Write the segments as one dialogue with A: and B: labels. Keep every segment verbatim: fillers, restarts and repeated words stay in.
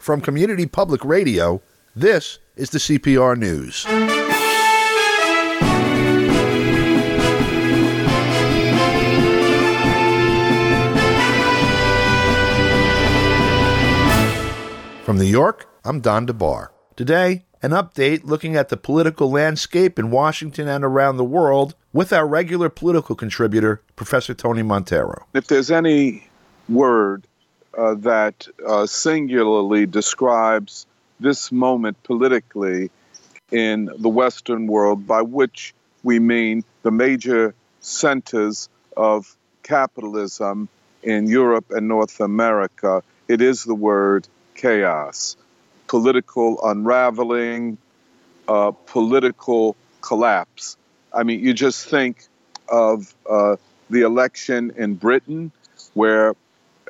A: From Community Public Radio, this is the C P R News. From New York, I'm Don DeBar. Today, an update looking at the political landscape in Washington and around the world with our regular political contributor, Professor Tony Montero.
B: If there's any word uh, that uh, singularly describes this moment politically in the Western world, by which we mean the major centers of capitalism in Europe and North America, it is the word chaos. Political unraveling, uh, political collapse. I mean, you just think of uh, the election in Britain, where uh,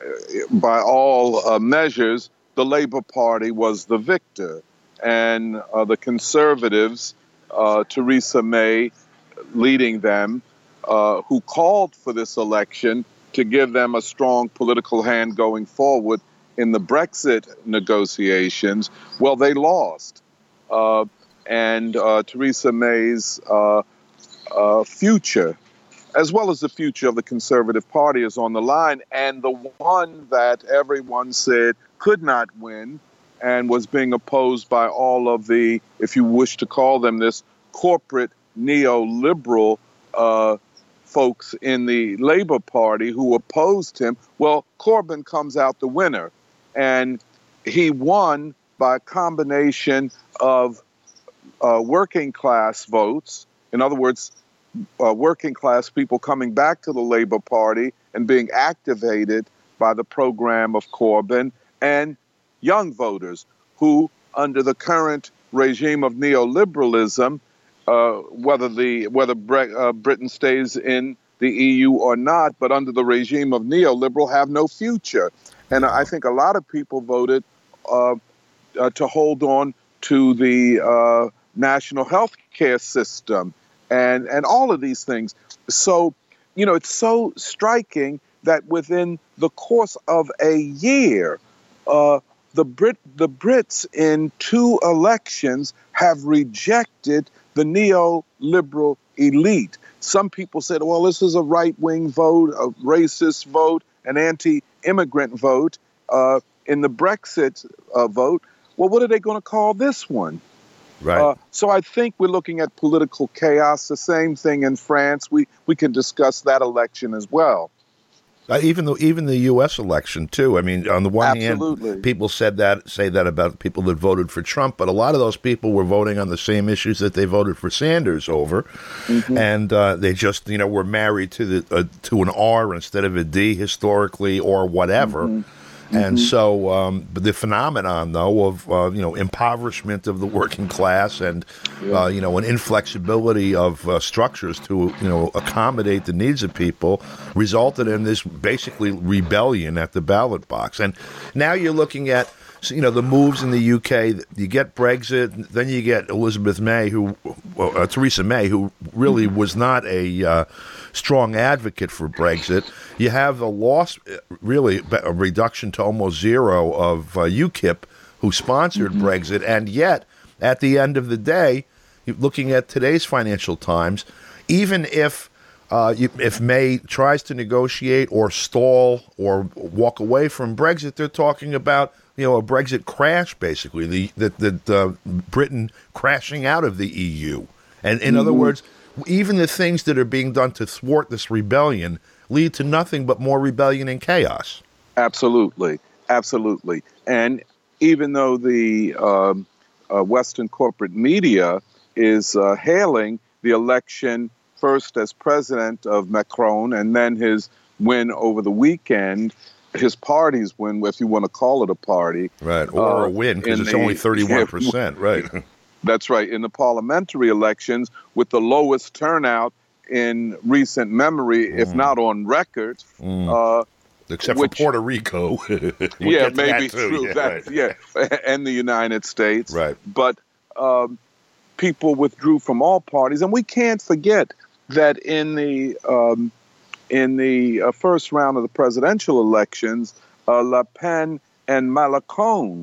B: by all uh, measures, the Labour Party was the victor. And uh, the Conservatives, uh, Theresa May leading them, uh, who called for this election to give them a strong political hand going forward in the Brexit negotiations, well, they lost. Uh, and uh, Theresa May's uh, uh, future, as well as the future of the Conservative Party, is on the line. And the one that everyone said could not win and was being opposed by all of the, if you wish to call them this, corporate neoliberal uh, folks in the Labour Party who opposed him, well, Corbyn comes out the winner. And he won by a combination of uh, working class votes, in other words, uh, working class people coming back to the Labour Party and being activated by the program of Corbyn, and young voters who, under the current regime of neoliberalism, uh, whether the whether Bre- uh, Britain stays in the E U or not, but under the regime of neoliberal, have no future. And I think a lot of people voted uh, uh, to hold on to the uh, national health care system and, and all of these things. So, you know, it's so striking that within the course of a year, uh, the Brit the Brits in two elections have rejected the neoliberal elite. Some people said, well, this is a right-wing vote, a racist vote, an anti-immigrant vote, uh, in the Brexit uh, vote. Well, what are they going to call this one?
A: Right.
B: Uh, so I think we're looking at political chaos. The same thing in France. We we can discuss that election as well.
A: Uh, even the even the U S election too. I mean, on the one
B: Absolutely.
A: hand, people said that say that about people that voted for Trump, but a lot of those people were voting on the same issues that they voted for Sanders over, mm-hmm. and uh, they just you know were married to the uh, to an R instead of a D historically or whatever. Mm-hmm. And mm-hmm. so, um, but the phenomenon, though, of uh, you know impoverishment of the working class and yeah. uh, you know an inflexibility of uh, structures to you know accommodate the needs of people, resulted in this basically rebellion at the ballot box. And now you're looking at you know the moves in the U K. You get Brexit, then you get Elizabeth May, who well, uh, Theresa May, who really mm-hmm. was not a uh, strong advocate for Brexit. You have a loss, really, a reduction to almost zero of uh, UKIP, who sponsored mm-hmm. Brexit, and yet, at the end of the day, looking at today's Financial Times, even if uh, if May tries to negotiate or stall or walk away from Brexit, they're talking about you know a Brexit crash, basically, the that that uh, Britain crashing out of the E U, and in mm-hmm. other words, even the things that are being done to thwart this rebellion lead to nothing but more rebellion and chaos.
B: Absolutely. Absolutely. And even though the um, uh, Western corporate media is uh, hailing the election first as president of Macron and then his win over the weekend, his party's win, if you want to call it a party.
A: Right, or uh, a win, because it's the, only thirty-one percent, right.
B: That's right. In the parliamentary elections, with the lowest turnout in recent memory, mm. if not on record. Mm. Uh,
A: Except which, for Puerto Rico.
B: yeah, maybe true.
A: Yeah,
B: that,
A: right.
B: yeah, and the United States.
A: Right.
B: But um, people withdrew from all parties. And we can't forget that in the um, in the uh, first round of the presidential elections, uh, Le Pen and Mélenchon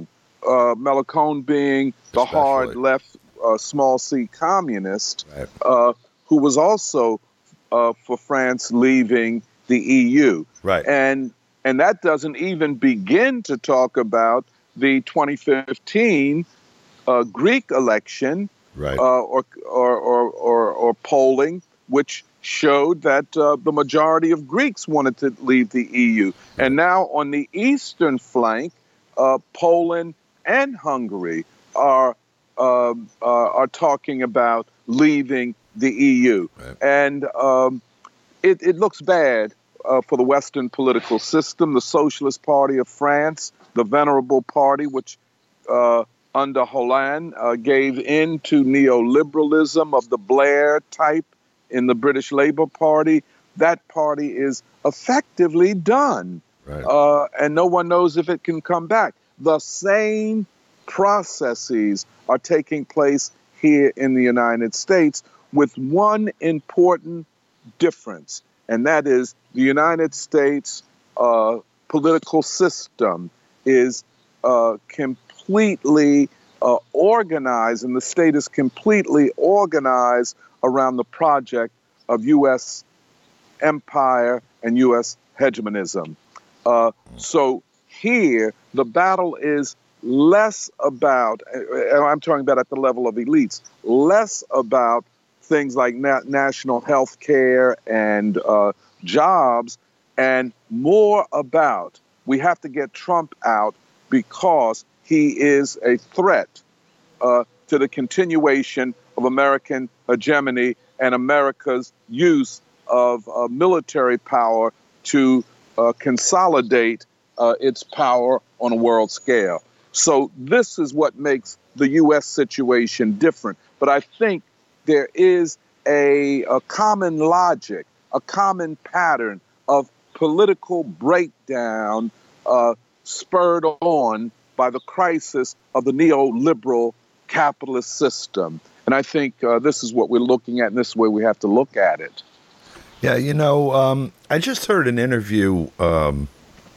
B: uh, Malcolm being the
A: Especially.
B: hard left, uh, small c communist,
A: Right.
B: uh, who was also uh, for France leaving the E U.
A: Right.
B: And and that doesn't even begin to talk about the twenty fifteen uh, Greek election,
A: Right.
B: uh, or, or, or, or, or polling, which showed that uh, the majority of Greeks wanted to leave the E U.
A: Right.
B: And now on the eastern flank, uh, Poland and Hungary are uh, uh, are talking about leaving the E U.
A: Right.
B: And um, it, it looks bad uh, for the Western political system. The Socialist Party of France, the Venerable Party, which uh, under Hollande uh, gave in to neoliberalism of the Blair type in the British Labour Party, that party is effectively done.
A: Right.
B: Uh, and no one knows if it can come back. The same processes are taking place here in the United States, with one important difference, and that is the United States uh, political system is uh, completely uh, organized, and the state is completely organized around the project of U S empire and U S hegemonism. Uh, so here, the battle is less about, and I'm talking about at the level of elites, less about things like na- national health care and uh, jobs, and more about, we have to get Trump out because he is a threat uh, to the continuation of American hegemony and America's use of uh, military power to uh, consolidate uh, its power on a world scale. So this is what makes the U S situation different. But I think there is a, a common logic, a common pattern of political breakdown uh, spurred on by the crisis of the neoliberal capitalist system. And I think uh, this is what we're looking at, and this is where we have to look at it.
A: Yeah, you know, um, I just heard an interview um,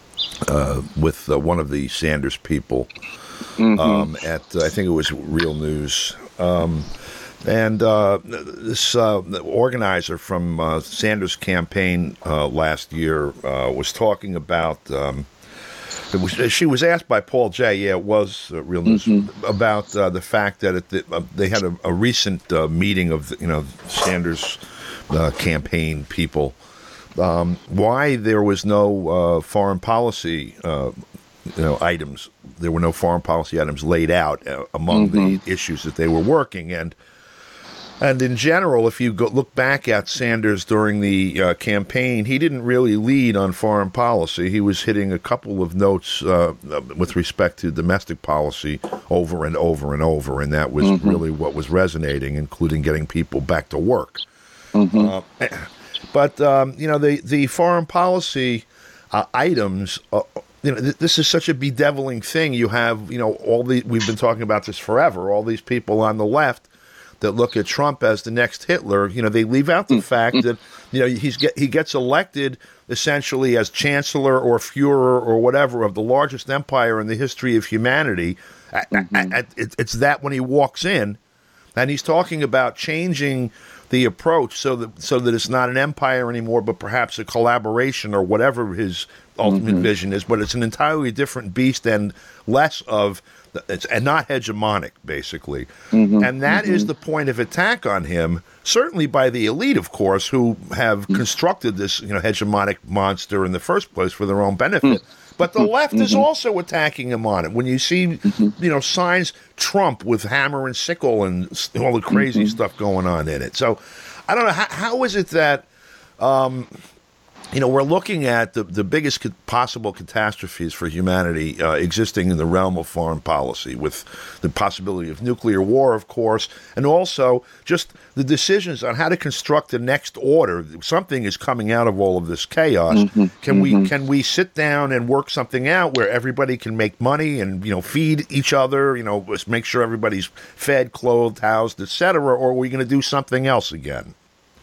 A: uh, with uh, one of the Sanders people
B: Mm-hmm.
A: um, at, uh, I think it was Real News. Um, and uh, this uh, organizer from uh, Sanders' campaign uh, last year uh, was talking about, um, it was, she was asked by Paul Jay, yeah, it was uh, Real News, mm-hmm. about uh, the fact that it, that, uh, they had a, a recent uh, meeting of, you know, Sanders' uh, campaign people, um, why there was no uh, foreign policy uh, you know, items. There were no foreign policy items laid out uh, among mm-hmm. the issues that they were working. And and in general, if you go look back at Sanders during the uh, campaign, he didn't really lead on foreign policy. He was hitting a couple of notes uh, with respect to domestic policy over and over and over, and that was mm-hmm. really what was resonating, including getting people back to work. Mm-hmm. Uh, but, um, you know, the, the foreign policy uh, items... Uh, You know, th- this is such a bedeviling thing. You have, you know, all the, we've been talking about this forever, all these people on the left that look at Trump as the next Hitler. You know, they leave out the fact that, you know, he's get, he gets elected essentially as chancellor or Führer or whatever of the largest empire in the history of humanity. Mm-hmm. At, at, it, it's that when he walks in, and he's talking about changing the approach so that so that it's not an empire anymore, but perhaps a collaboration or whatever his ultimate mm-hmm. vision is. But it's an entirely different beast and less of, it's and not hegemonic, basically. Mm-hmm. And that mm-hmm. is the point of attack on him, certainly by the elite, of course, who have mm-hmm. constructed this, you know, hegemonic monster in the first place for their own benefit. Mm-hmm. But the left mm-hmm. is also attacking him on it. When you see, mm-hmm. you know, signs Trump with hammer and sickle and all the crazy mm-hmm. stuff going on in it. So I don't know. How, how is it that, um, you know, we're looking at the, the biggest co- possible catastrophes for humanity uh, existing in the realm of foreign policy, with the possibility of nuclear war, of course, and also just the decisions on how to construct the next order. Something is coming out of all of this chaos. Mm-hmm. Can mm-hmm. we can we sit down and work something out where everybody can make money and, you know, feed each other, you know, make sure everybody's fed, clothed, housed, et cetera, or are we going to do something else again?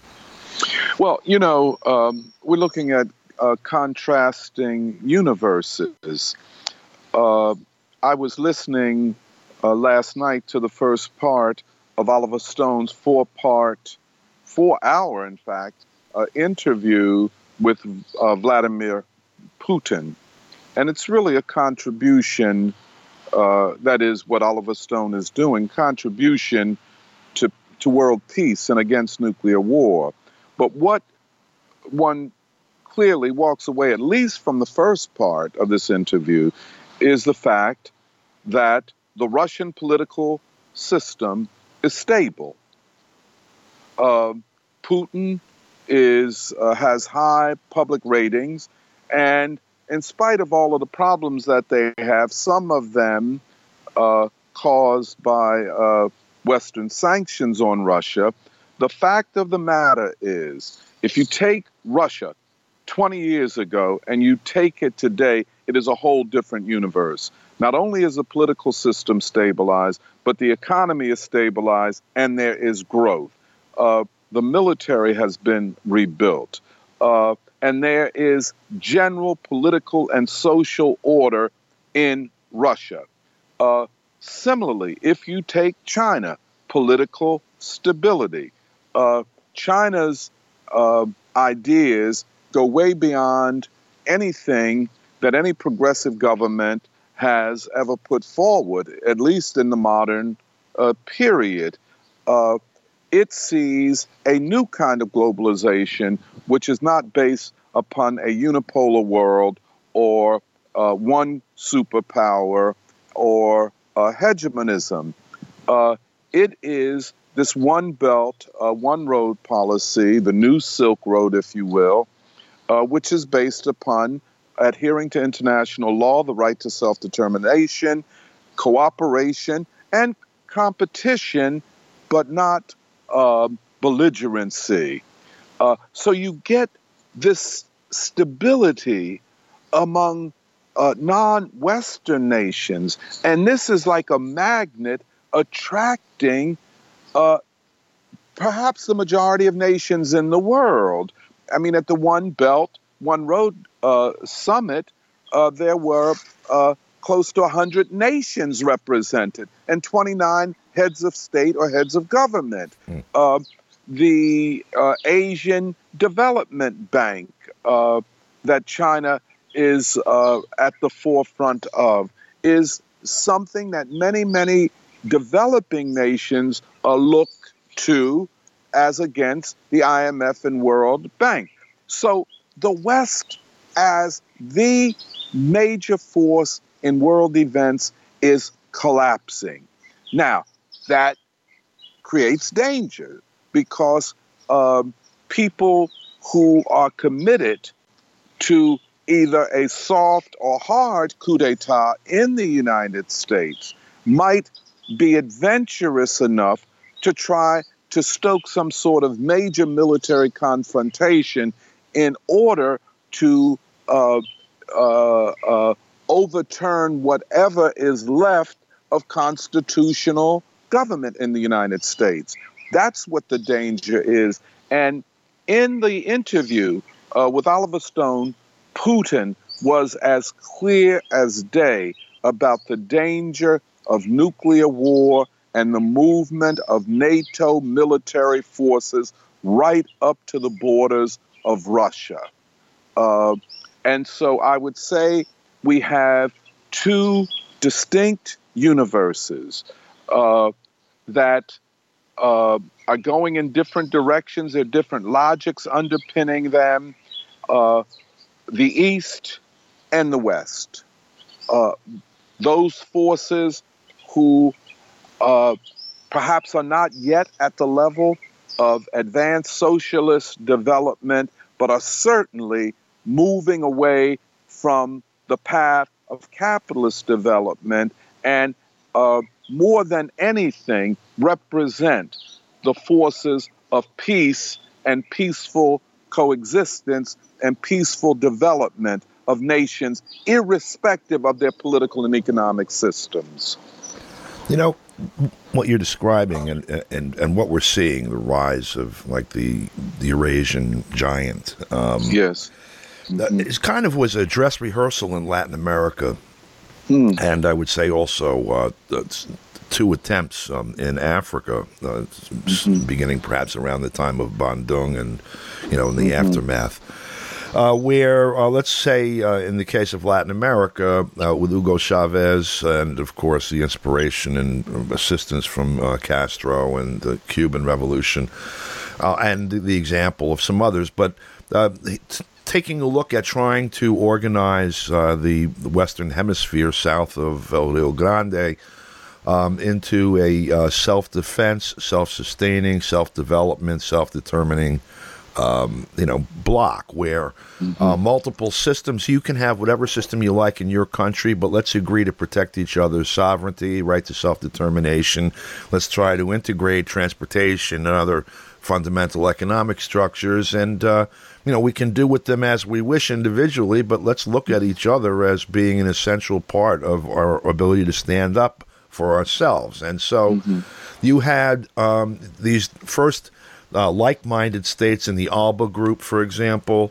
B: Well, you know, um, we're looking at uh, contrasting universes. Uh, I was listening uh, last night to the first part of Oliver Stone's four-part, four-hour, in fact, uh, interview with uh, Vladimir Putin. And it's really a contribution, uh, that is what Oliver Stone is doing, contribution to, to world peace and against nuclear war. But what one clearly walks away, at least from the first part of this interview, is the fact that the Russian political system is stable. Uh, Putin is uh, has high public ratings, and in spite of all of the problems that they have, some of them uh, caused by uh, Western sanctions on Russia, the fact of the matter is, if you take Russia twenty years ago and you take it today, it is a whole different universe. Not only is the political system stabilized, but the economy is stabilized and there is growth. Uh, the military has been rebuilt. Uh, and there is general political and social order in Russia. Uh, similarly, if you take China, political stability. Uh, China's uh, ideas go way beyond anything that any progressive government has ever put forward, at least in the modern uh, period. Uh, it sees a new kind of globalization, which is not based upon a unipolar world or uh, one superpower or uh, hegemonism. Uh, it is this one belt, uh, one road policy, the new Silk Road, if you will, uh, which is based upon adhering to international law, the right to self-determination, cooperation, and competition, but not uh, belligerency. Uh, so you get this stability among uh, non-Western nations, and this is like a magnet attracting uh, perhaps the majority of nations in the world. I mean, at the One Belt, One Road uh, Summit, uh, there were uh, close to one hundred nations represented and twenty-nine heads of state or heads of government. Mm. Uh, the uh, Asian Development Bank uh, that China is uh, at the forefront of is something that many, many developing nations uh, look to as against the I M F and World Bank. So the West, as the major force in world events, is collapsing. Now, that creates danger because um, people who are committed to either a soft or hard coup d'etat in the United States might be adventurous enough to try to stoke some sort of major military confrontation in order to uh, uh, uh, overturn whatever is left of constitutional government in the United States. That's what the danger is. And in the interview uh, with Oliver Stone, Putin was as clear as day about the danger of nuclear war and the movement of NATO military forces right up to the borders of Russia. Uh, and so I would say we have two distinct universes uh, that uh, are going in different directions. There are different logics underpinning them. Uh, the East and the West. Uh, those forces who uh, perhaps are not yet at the level of advanced socialist development, but are certainly moving away from the path of capitalist development and uh, more than anything represent the forces of peace and peaceful coexistence and peaceful development of nations, irrespective of their political and economic systems.
A: You know, what you're describing and and, and what we're seeing, the rise of like the the Eurasian giant. Um,
B: yes.
A: Mm-hmm. It kind of was a dress rehearsal in Latin America
B: Hmm.
A: And I would say also uh, that's two attempts um, in Africa, uh,
B: Mm-hmm.
A: beginning perhaps around the time of Bandung and, you know, in the
B: Mm-hmm.
A: aftermath. Uh, where, uh, let's say, uh, in the case of Latin America, uh, with Hugo Chavez and, of course, the inspiration and assistance from uh, Castro and the Cuban Revolution, uh, and the example of some others, but uh, t- taking a look at trying to organize uh, the Western Hemisphere south of El Rio Grande um, into a uh, self-defense, self-sustaining, self-development, self-determining Um, you know, block where
B: Mm-hmm.
A: uh, multiple systems, you can have whatever system you like in your country, but let's agree to protect each other's sovereignty, right to self-determination. Let's try to integrate transportation and other fundamental economic structures. And, uh, you know, we can do with them as we wish individually, but let's look at each other as being an essential part of our ability to stand up for ourselves. And so
B: Mm-hmm.
A: you had um, these first Uh, like-minded states in the ALBA group, for example,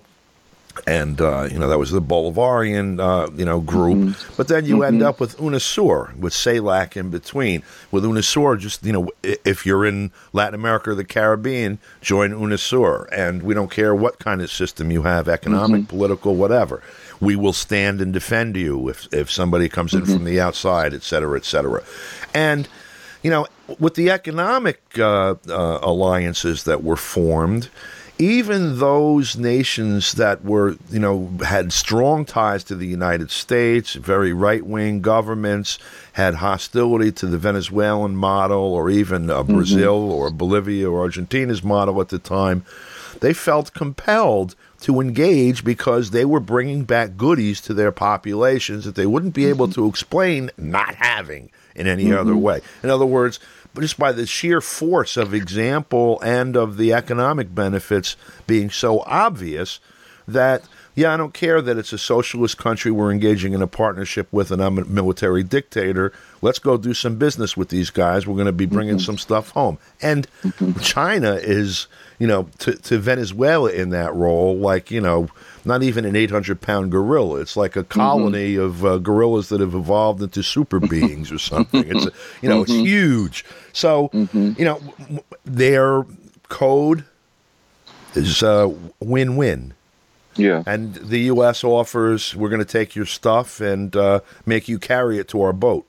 A: and uh, you know that was the Bolivarian uh, you know group.
B: Mm-hmm.
A: But then you
B: Mm-hmm.
A: end up with UNASUR, with CELAC in between. With UNASUR, just you know, i- if you're in Latin America or the Caribbean, join UNASUR, and we don't care what kind of system you have, economic,
B: Mm-hmm.
A: political, whatever. We will stand and defend you if if somebody comes in
B: Mm-hmm.
A: from the outside, et cetera, et cetera. And you know, with the economic uh, uh, alliances that were formed, even those nations that were, you know, had strong ties to the United States, very right-wing governments, had hostility to the Venezuelan model or even uh, Brazil or Bolivia or Argentina's model at the time, they felt compelled to engage because they were bringing back goodies to their populations that they wouldn't be able to explain not having in any other way. In other words, just by the sheer force of example and of the economic benefits being so obvious that, yeah, I don't care that it's a socialist country we're engaging in a partnership with and I'm a military dictator. Let's go do some business with these guys. We're going to be bringing some stuff home. And China is, you know, to, to Venezuela in that role, like, you know, not even an eight hundred pound gorilla. It's like a colony of uh, gorillas that have evolved into super beings or something. It's, a, you know, it's huge. So, you know, w- their code is uh, win-win.
B: Yeah.
A: And the U S offers, we're going to take your stuff and uh, make you carry it to our boat.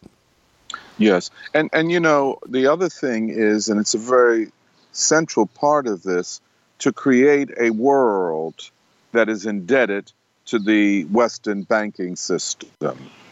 B: Yes. And, and, you know, the other thing is, and it's a very central part of this, to create a world that is indebted to the Western banking system.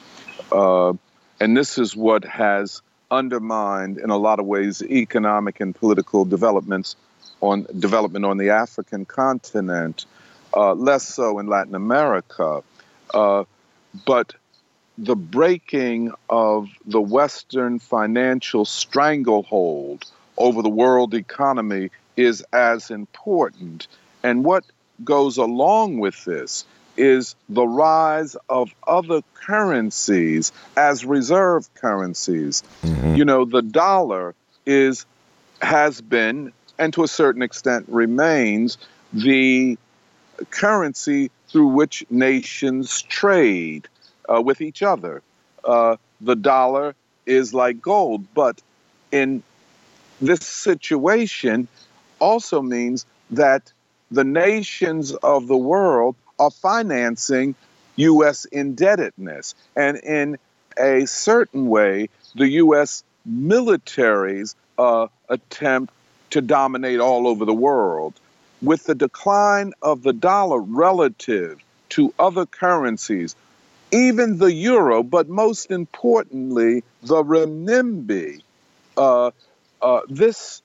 B: Uh, and this is what has undermined, in a lot of ways, economic and political developments on development on the African continent, uh, less so in Latin America. Uh, but the breaking of the Western financial stranglehold over the world economy is as important. And what goes along with this is the rise of other currencies as reserve currencies.
A: Mm-hmm.
B: You know, the dollar is has been, and to a certain extent remains, the currency through which nations trade uh, with each other. Uh, the dollar is like gold, but in this situation also means that the nations of the world are financing U S indebtedness. And in a certain way, the U S military's uh, attempt to dominate all over the world. With the decline of the dollar relative to other currencies, even the euro, but most importantly, the renminbi, uh, uh, this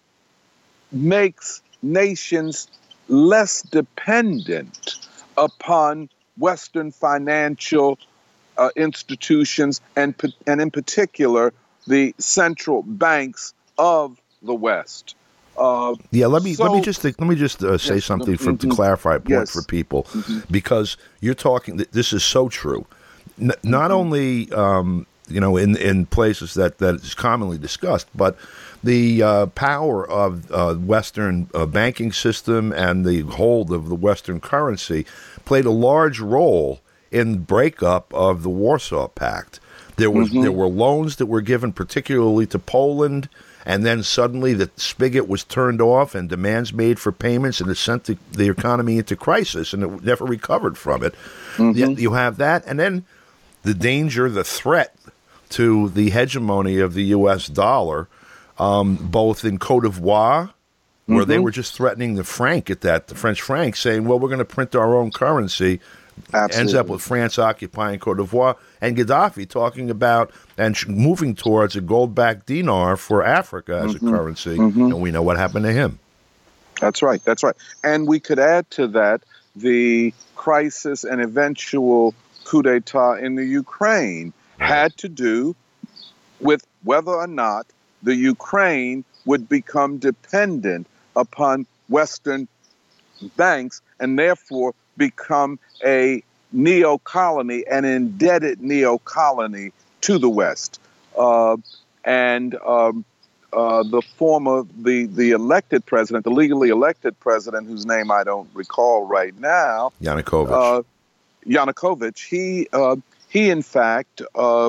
B: makes nations less dependent upon Western financial uh, institutions and, and in particular, the central banks of the West. Uh,
A: Yeah, let me
B: so,
A: let me just let me just uh, say
B: yes,
A: something for,
B: mhm.
A: to clarify a point
B: Yes.
A: for people, because you're talking. th- This is so true. N- not only um, you know in in places that that is commonly discussed, but the uh, power of uh, Western uh, banking system and the hold of the Western currency played a large role in breakup of the Warsaw Pact. There was
B: Mm-hmm.
A: there were loans that were given particularly to Poland, and then suddenly the spigot was turned off and demands made for payments, and it sent the, the economy into crisis, and it never recovered from it.
B: Mm-hmm.
A: Yet you have that, and then the danger, the threat to the hegemony of the U S dollar, um, both in Cote d'Ivoire, where mm-hmm. they were just threatening the franc at that, the French franc, saying, well, we're going to print our own currency.
B: Absolutely.
A: Ends up with France occupying Cote d'Ivoire, and Gaddafi talking about and sh- moving towards a gold-backed dinar for Africa as mm-hmm. a currency, mm-hmm. and we know what happened to him.
B: That's right, that's right. And we could add to that the crisis and eventual coup d'etat in the Ukraine had to do with whether or not the Ukraine would become dependent upon Western banks and therefore become a neo-colony, an indebted neo-colony to the West. Uh, and um, uh, the former, the, the elected president, the legally elected president, whose name I don't recall right now,
A: Yanukovych.
B: Uh, Yanukovych, he, uh, he in fact uh,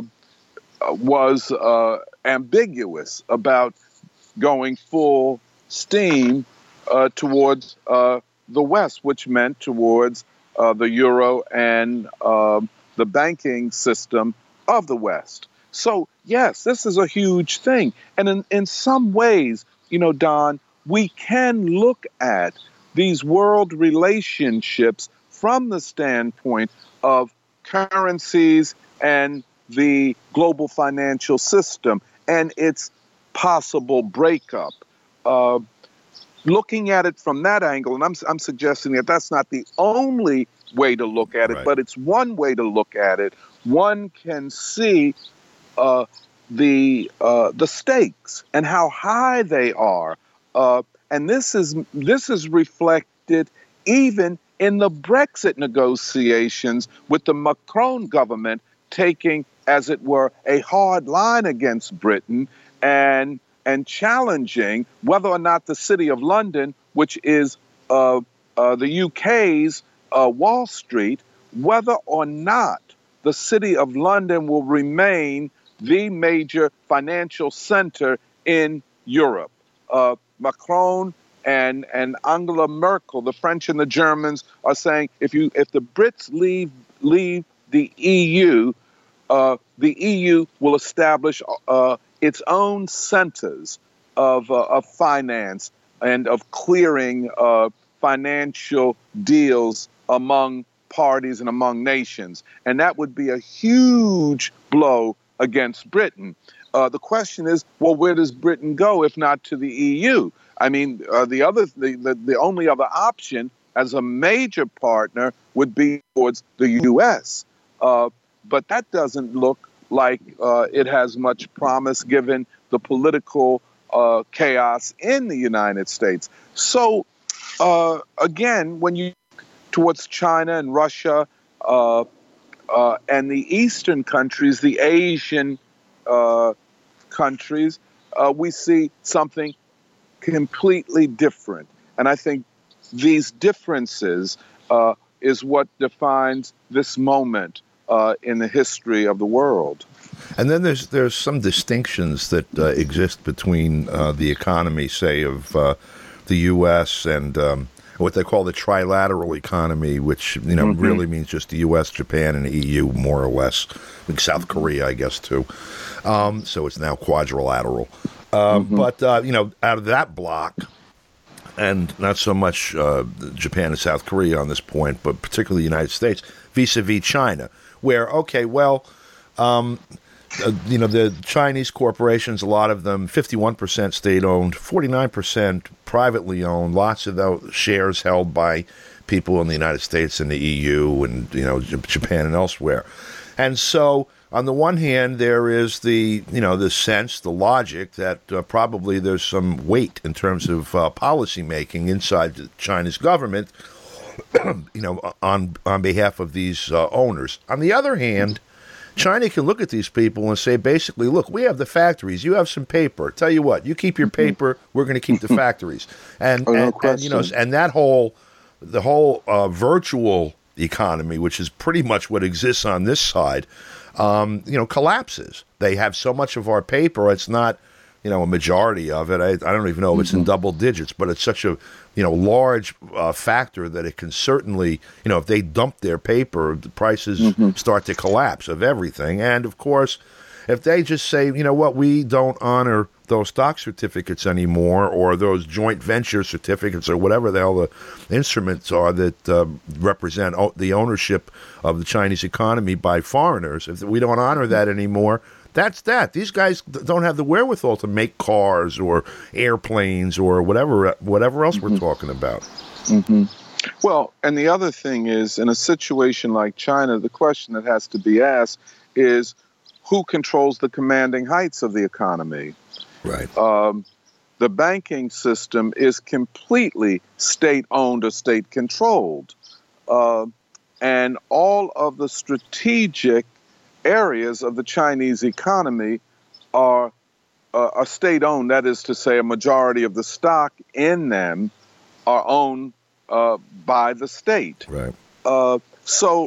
B: was uh, ambiguous about going full steam uh, towards uh, the West, which meant towards uh, the euro and uh, the banking system of the West. So, yes, this is a huge thing. And in, in some ways, you know, Don, we can look at these world relationships from the standpoint of currencies and the global financial system and its possible breakup. Uh, looking at it from that angle, and I'm, I'm suggesting that that's not the only way to look at it,
A: right.
B: but it's one way to look at it. One can see uh, the uh, the stakes and how high they are, uh, and this is this is reflected even in the Brexit negotiations, with the Macron government taking, as it were, a hard line against Britain and and challenging whether or not the City of London, which is uh, uh, the U K's uh, Wall Street, whether or not the City of London will remain the major financial center in Europe. Uh, Macron and and Angela Merkel, the French and the Germans, are saying if you if the Brits leave leave the E U, uh, the E U will establish uh, its own centers of uh, of finance and of clearing uh, financial deals among parties and among nations, and that would be a huge blow against Britain. Uh, the question is, well, where does Britain go if not to the E U? I mean, uh, the other, the, the the only other option as a major partner would be towards the U S. Uh, but that doesn't look like uh, it has much promise given the political uh, chaos in the United States. So, uh, again, when you towards China and Russia uh, uh, and the Eastern countries, the Asian uh, countries, uh, we see something completely different. And I think these differences uh, is what defines this moment uh, in the history of the world.
A: And then there's there's some distinctions that uh, exist between uh, the economy, say, of uh, the U S and um, what they call the trilateral economy, which you know mm-hmm. really means just the U S, Japan, and the E U, more or less. Like South Korea, I guess, too. Um, so it's now quadrilateral. Uh, mm-hmm. But, uh, you know, out of that block, and not so much uh, Japan and South Korea on this point, but particularly the United States, vis-a-vis China, where, okay, well, um, uh, you know, the Chinese corporations, a lot of them, fifty-one percent state-owned, forty-nine percent privately owned, lots of those shares held by people in the United States and the E U and, you know, Japan and elsewhere. And so, on the one hand, there is the, you know, the sense, the logic that uh, probably there's some weight in terms of uh, policy making inside the China's government, you know, on on behalf of these uh, owners. On the other hand, China can look at these people and say, basically, look, we have the factories. You have some paper. Tell you what, you keep your paper. We're going to keep the factories. And,
B: oh, no
A: and, and you know, and that whole, the whole uh, virtual economy, which is pretty much what exists on this side, um, you know, collapses. They have so much of our paper, it's not, you know, a majority of it. I, I don't even know if it's mm-hmm. in double digits, but it's such a, you know, large uh, factor that it can certainly, you know, if they dump their paper, the prices mm-hmm. start to collapse of everything. And, of course, if they just say, you know what, we don't honor those stock certificates anymore, or those joint venture certificates, or whatever the hell the instruments are that uh, represent o- the ownership of the Chinese economy by foreigners, if we don't honor that anymore, that's that. These guys don't have the wherewithal to make cars or airplanes or whatever whatever else mm-hmm. we're talking about.
B: Mm-hmm. Well, and the other thing is, in a situation like China, the question that has to be asked is, who controls the commanding heights of the economy?
A: Right.
B: Um, the banking system is completely state-owned or state-controlled. Uh, and all of the strategic areas of the Chinese economy are, uh, are state-owned. That is to say, a majority of the stock in them are owned uh, by the state.
A: Right.
B: Uh, so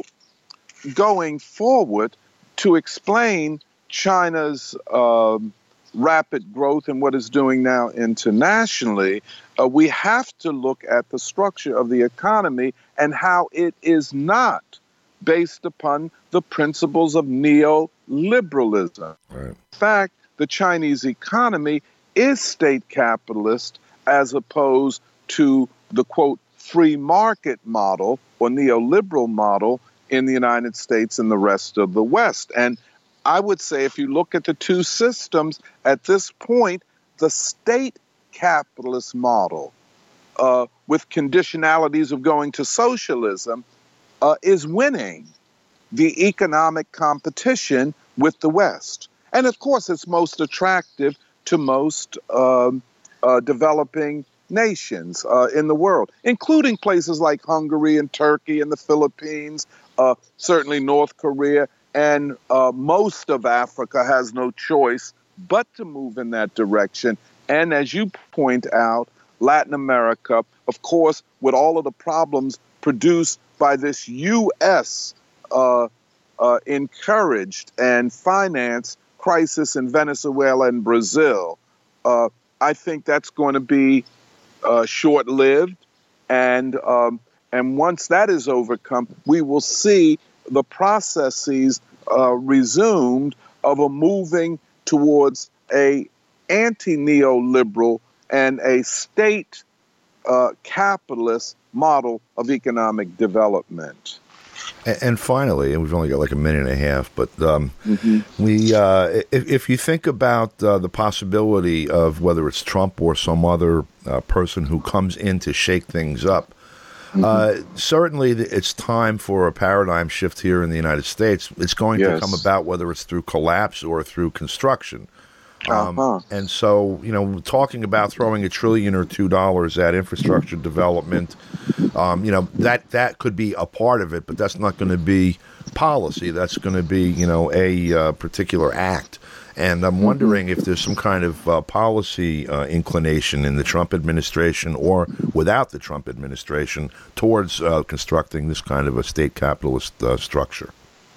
B: going forward, to explain China's um, rapid growth and what it's doing now internationally, uh, we have to look at the structure of the economy and how it is not based upon the principles of neoliberalism.
A: Right.
B: In fact, the Chinese economy is state capitalist as opposed to the, quote, free market model or neoliberal model in the United States and the rest of the West. And I would say if you look at the two systems at this point, the state capitalist model uh, with conditionalities of going to socialism uh, is winning the economic competition with the West. And of course, it's most attractive to most um, uh, developing nations uh, in the world, including places like Hungary and Turkey and the Philippines, uh, certainly North Korea, and uh, most of Africa has no choice but to move in that direction. And as you point out, Latin America, of course, with all of the problems produced by this U S uh, uh, encouraged and financed crisis in Venezuela and Brazil, uh, I think that's going to be uh, short-lived. And um, and once that is overcome, we will see the processes uh, resumed of a moving towards a anti-neoliberal and a state uh, capitalist model of economic development.
A: And, and finally, and we've only got like a minute and a half, but um, mm-hmm. we, uh, if, if you think about uh, the possibility of whether it's Trump or some other uh, person who comes in to shake things up, mm-hmm. uh, certainly it's time for a paradigm shift here in the United States. It's going yes. to come about whether it's through collapse or through construction. Um, uh-huh. And so, you know, talking about throwing a trillion or two dollars at infrastructure development, um, you know, that that could be a part of it, but that's not going to be policy. That's going to be, you know, a uh, particular act. And I'm wondering if there's some kind of uh, policy uh, inclination in the Trump administration or without the Trump administration towards uh, constructing this kind of a state capitalist uh, structure.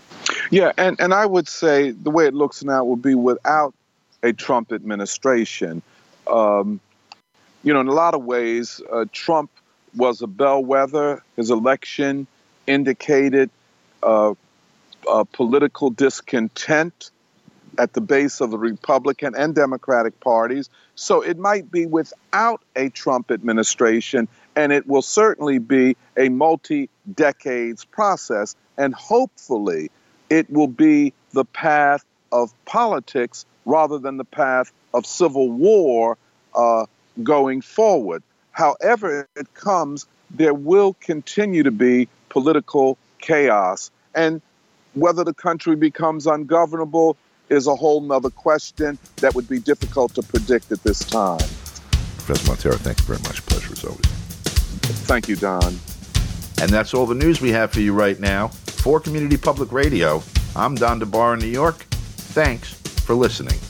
B: Yeah, and, and I would say the way it looks now would be without a Trump administration. Um, you know, in a lot of ways, uh, Trump was a bellwether. His election indicated uh, uh, political discontent at the base of the Republican and Democratic parties. So it might be without a Trump administration, and it will certainly be a multi-decades process. And hopefully it will be the path of politics rather than the path of civil war uh, going forward. However it comes, there will continue to be political chaos. And whether the country becomes ungovernable is a whole nother question that would be difficult to predict at this time.
A: Professor Montero, thank you very much. Pleasure as always.
B: Thank you, Don.
A: And that's all the news we have for you right now. For Community Public Radio, I'm Don DeBar in New York. Thanks for listening.